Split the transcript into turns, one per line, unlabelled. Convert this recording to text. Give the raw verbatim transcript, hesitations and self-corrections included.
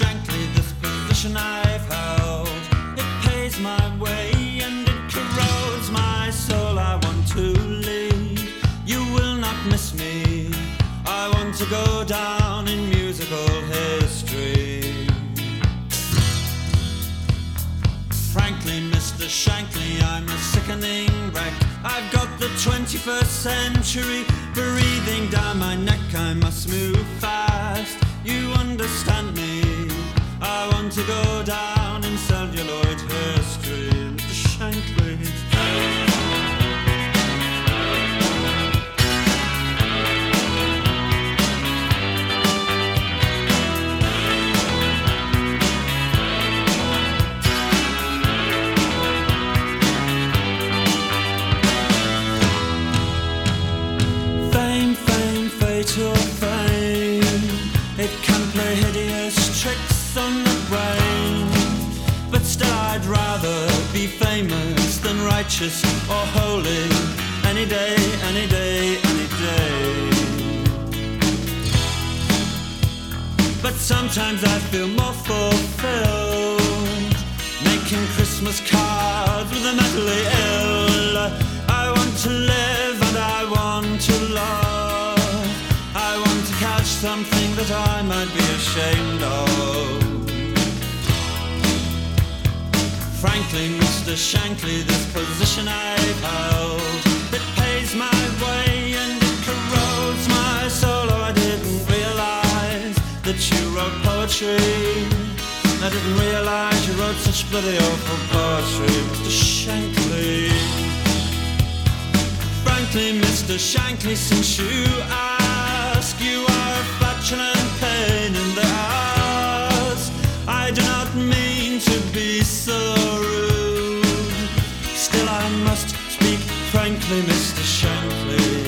Shankly, this position I've held, it pays my way and it corrodes my soul. I want to leave, you will not miss me. I want to go down in musical history. Frankly, Mister Shankly, I'm a sickening wreck. I've got the twenty-first century breathing down my neck. I must move fast, you understand me. I want to go down in celluloid history, Mister Shankly. To fame, it can play hideous tricks on the brain, but still I'd rather be famous than righteous or holy. Any day, any day, any day. But sometimes I feel more fulfilled making Christmas cards with the mentally ill. I want to live and I want to love. I want to catch something that I might be ashamed of. Frankly, Mister Shankly, this position I've held, it pays my way and it corrodes my soul. Oh, I didn't realize that you wrote poetry. I didn't realize you wrote such bloody awful poetry, Mister Shankly. Frankly, Mister Shankly, since you ask, you are a fraction and pain in the ass. I do not mean to be so rude, still I must speak frankly, Mister Shankly.